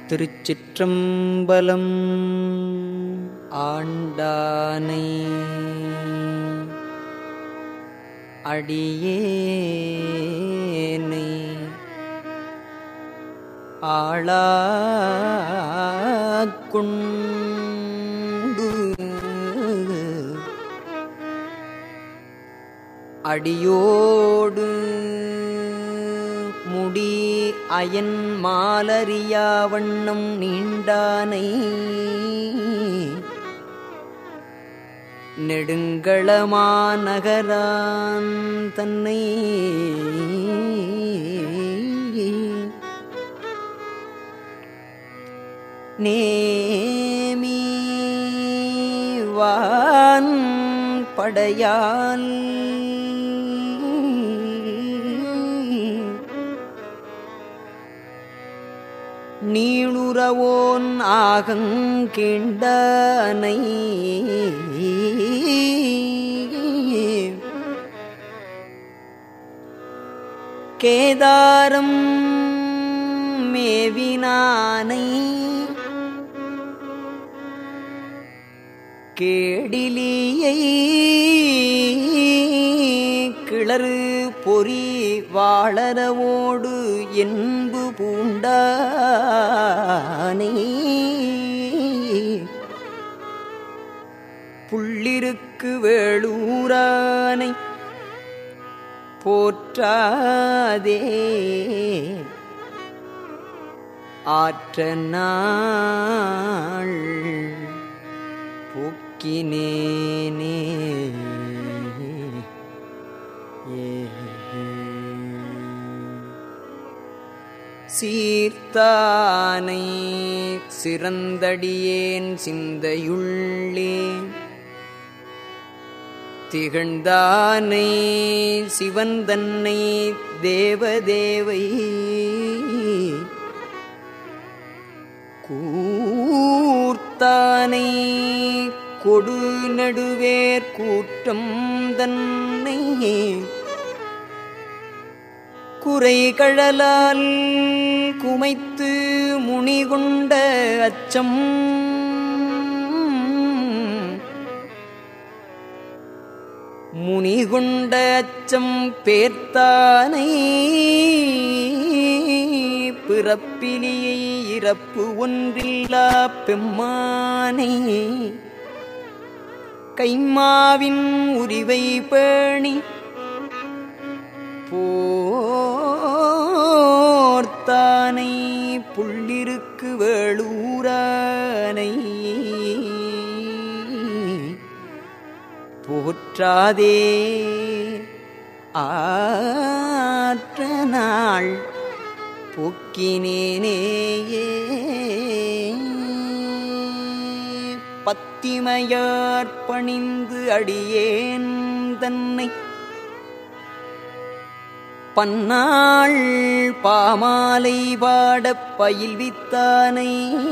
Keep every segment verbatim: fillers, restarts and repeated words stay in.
திருச்சிற்றம்பலம். ஆண்டானை அடியேனை ஆளாக்குண்டு அடியோடு முடி அயன் மாலரியா வண்ணம் நீண்டானை நெடுங்களமா நகரான் தன்னை நேமி வான் படையால் நீளுறவோன் ஆகங்கீண்டானை கேதாரம் மேவினானை கேடிலியை கிளறு பொறி வாளரவோடு என்பு பூண்டானை புள்ளிருக்கு வேளூரானை போற்றாதே ஆற்ற நாள் போக்கினேனே சீர்த்தானை சிறந்தடியேன் சிந்தையுள்ளே திகழ்ந்தானை சிவன் தன்னை தேவதேவை கூர்த்தானை கொடு நடுவேற் கூட்டம் தன்னை குறைகழலால் குமைத்து முனிகொண்ட அச்சம் முனிகொண்ட அச்சம் பேர்த்தானை பிறப்பிலியை இறப்பு ஒன்றில்லா பெம்மானை கைம்மாவின் உரிவை பேணி போர்த்தானை புள்ளிருக்கு வேளூரானை போற்றாதே ஆற்ற நாள் போக்கினேனேயே பத்திமையார் பணிந்து அடியேன் தன்னை பன்னாள் பாமாலை பாடப் பயில்வித்தானை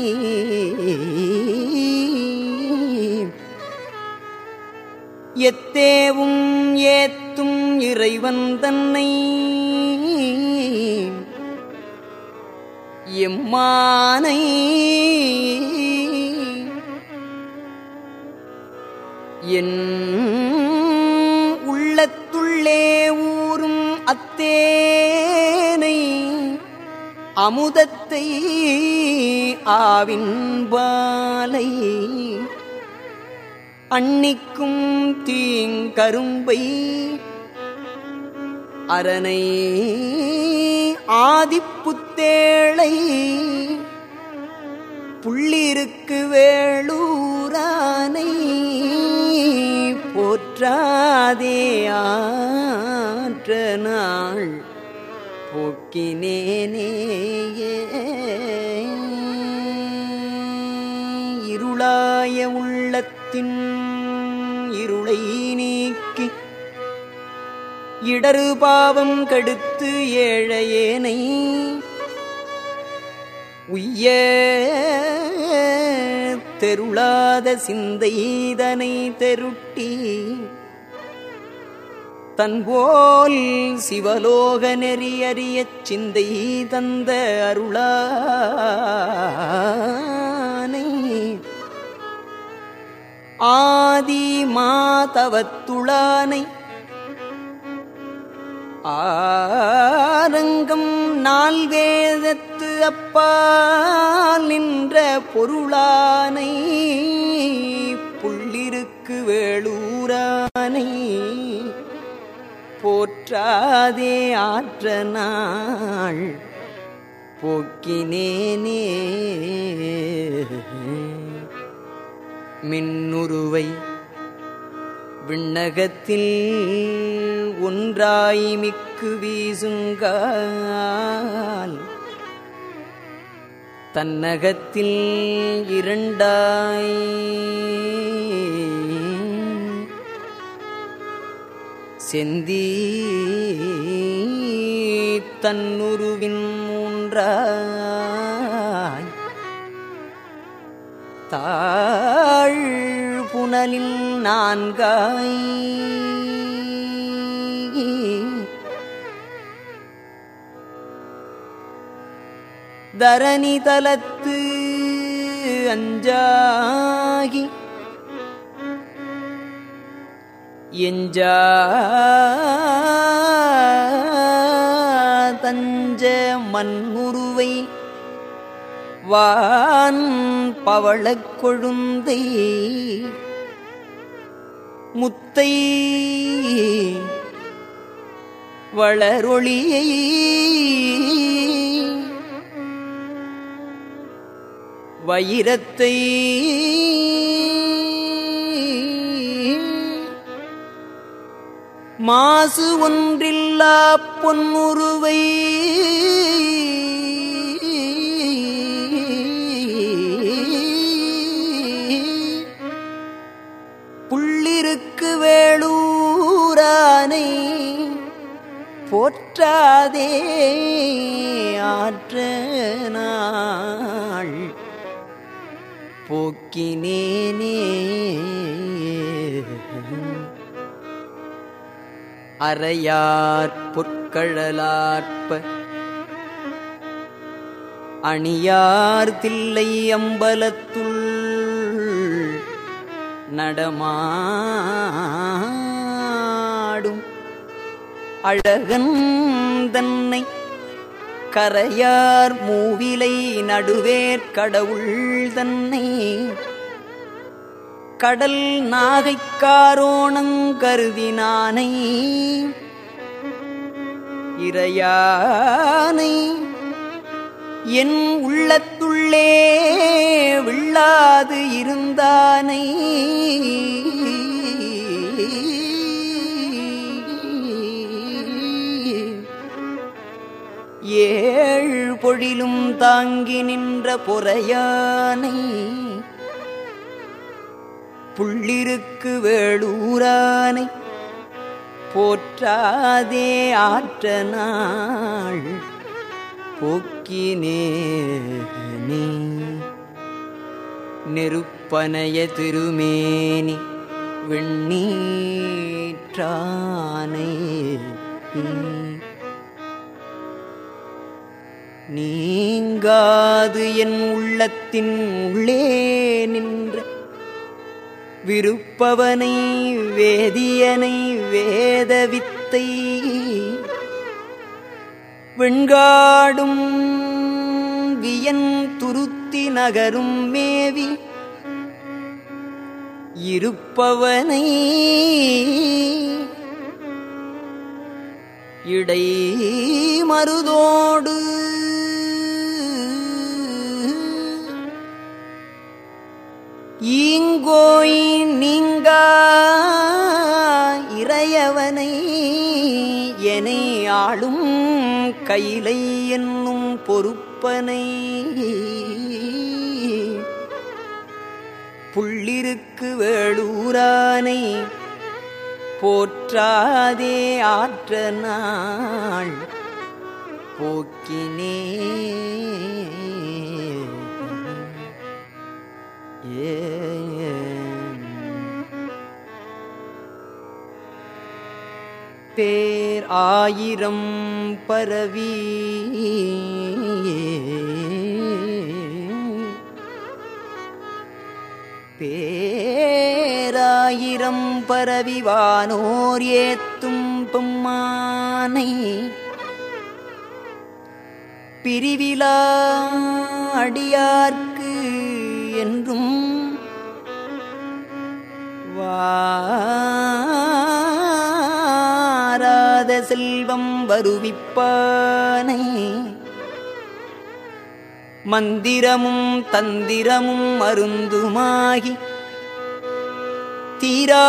எத்தேவும் ஏத்தும் இறைவன் தன்னை எம்மானை என் உள்ளத்துள்ளே ஊரும் அத்தேனை அமுதத்தை ஆவின் பாலை அன்னிக்கும் தீங்கரும்பை அரணை ஆதிப்புத்தேளை புள்ளிருக்கு வேளூரானை போற்றாதே ஆற்ற நாள் போக்கினேனேயே இருளாய உள்ளத்தின் இருளை நீக்கி இடரு பாவம் கெடுத்து ஏழையேனை உய்ய தெருளாத சிந்தைதனை தெருட்டி தன்போல் சிவலோக நெறி அறியச் சிந்தை தந்த அருளாளனே ஆதி மாதவத்துளானை ஆரங்கம் நால்வேதத்து அப்பால் நின்ற பொருளானை புள்ளிருக்கு வேளூரானை போற்றாதே ஆற்ற நாள் போக்கினேனே. மின்னுருவை விண்ணகத்தில் ஒன்றாய் மிக்கு வீசுங்கால் தன்னகத்தில் இரண்டாய் செந்தி தன்னுருவின் மூன்றாய் தாழ் புனலில் நான்காய் தரணி தலத்து அஞ்சாகி எஞ்சா தஞ்ச மண்முருவை வான் பவளக் கொழுந்தை முத்தை வளரொளியை வைரத்தை மாசு ஒன்றில்லா பொன்னுருவை புள்ளிருக்கு வேளூரானை போற்றாதே ஆற்ற நாள் போக்கினேனே. அறையார் பொற்கழலாற்ப அணியார் தில்லை அம்பலத்துள் நடமாடும் அழகன் தன்னை கரையார் மூவிலை நடுவேற் கடவுள் தன்னை கடல் நாகைக்காரோணங்கருதினானை இறையானை என் உள்ளத்துள்ளே வில்லாது இருந்தானை ஏழ் பொழிலும் தாங்கி நின்ற பொறையானை புள்ளிருக்கு வேளூரானை போற்றாதே ஆற்ற நாள் போக்கினேனே. நெருப்பனைய திருமேனி வெண்ணீற்றானை நீங்காது என் உள்ளத்தின் உள்ளே நின்ற விருப்பவனை வேதியனை வேதவித்தை வெண்காடும் வியன் துருத்தி நகரும் மேவி இருப்பவனை இடை மருதோடு ஈங்கோய் நீங்கா இறையவனை எனை ஆளும் கைலை என்னும் பொறுப்பனை புள்ளிருக்கு வேளூரானை போற்றாதே ஆற்ற நாள் போக்கினே. பேர் ஆயிரம் பரவி பேர் ஆயிரம் பரவிவானோர் ஏத்தும் பெம்மானை பிரிவிலா அடியார்க்கு என்றும் வாராத செல்வம் வருவிப்பானை மந்திரமும் தந்திரமும் மருந்துமாகி தீரா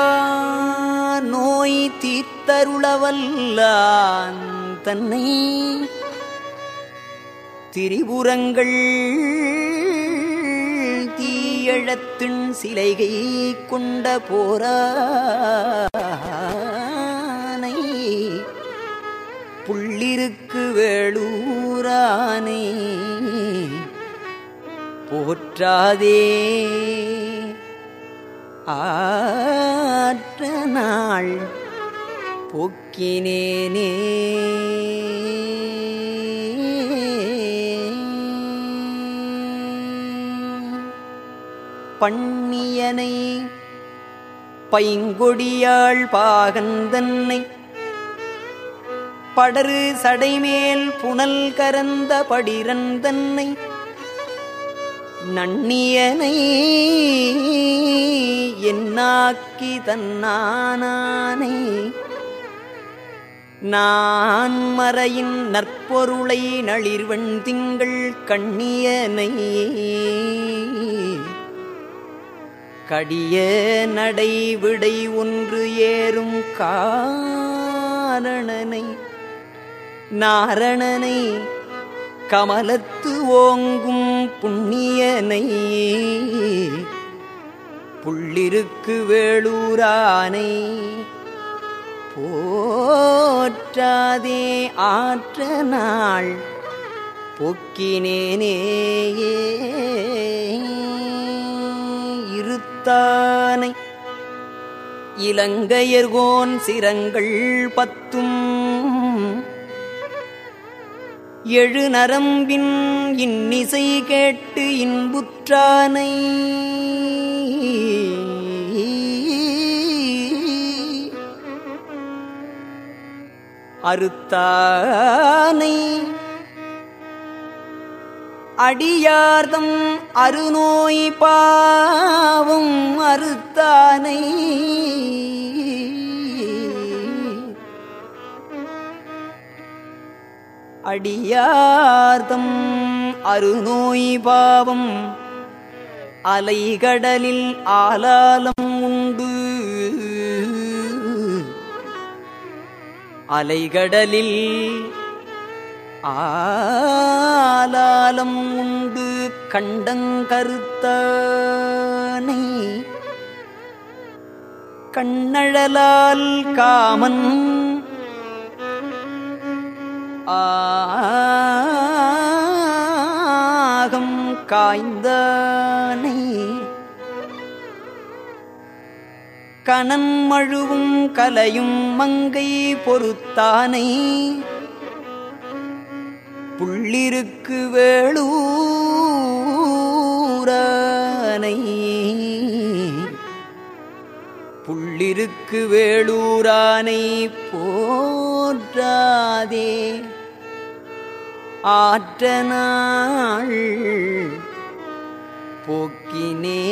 நோய் தீர்த்தருளவல்லான் தன்னை திரிபுரங்கள் தீயழத்தின் சிலைகை கொண்ட போரானை புள்ளிருக்கு வேளூரானை போற்றாதே ஆற்ற நாள் போக்கினேனே. பண்ணியனை பைங்கொடியாள் பாகந்தன்னை படரு சடைமேல் புனல் கரந்த படிரந்தன்னை நன்னியனை என்னாக்கி தன்னானானை நான் மறையின் நற்பொருளை நளிர்வெண் திங்கள் கண்ணியனை கடிய நடை விடை ஒன்று ஏறும் காரணனை நாரணனை கமலத்து ஓங்கும் புண்ணியனை புள்ளிருக்கு வேளூரானை போற்றாதே ஆற்ற நாள் போக்கினேனே. இருத்தானை இலங்கையர்கோன் சிரங்கள் பத்தும் எழு நரம்பின் இன்னிசை கேட்டு இன்புற்றானை அறுத்தானை அடியார்தம் அருநோய் பாவம் அறுத்தானை அடியார்தம் அருநோய் பாவம் அலைகடலில் ஆலாலம் உண்டு அலைகடலில் ஆலாலம் உண்டு கண்டங்கருத்தானை கண்ணழலால் காமன் ஆகம் காய்ந்தானை கனன் மழுவும் கலையும் மங்கை பொறுத்தானை புள்ளிருக்கு வேளூரானை புள்ளிருக்கு வேளூரானை போற்றாதே ஆற்ற நாள் போக்கினே.